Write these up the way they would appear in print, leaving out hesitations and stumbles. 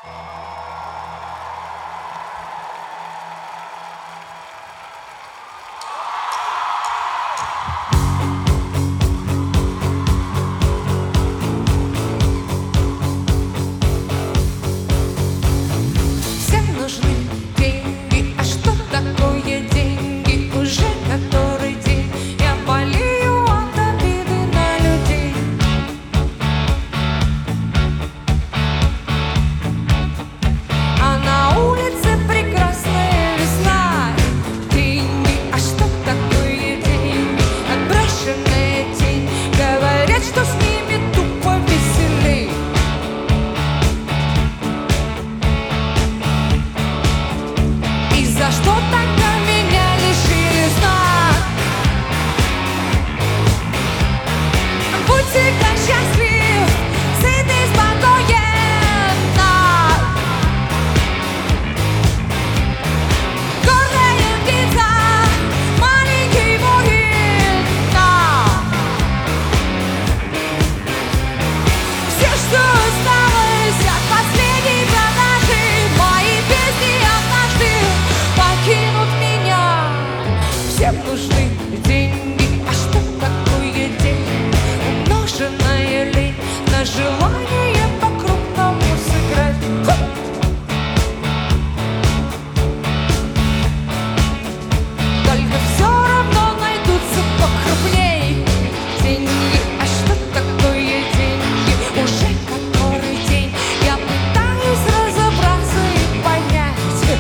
Всем нужны деньги, а что такое день? Умноженная лень на желание по-крупному сыграть. Только все равно найдутся покрупней деньги, а что такое деньги? Уже который день я пытаюсь разобраться и понять.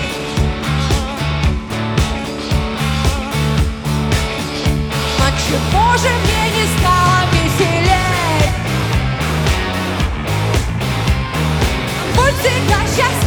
Чего же мне не стало веселей? Будь всегда счастлив.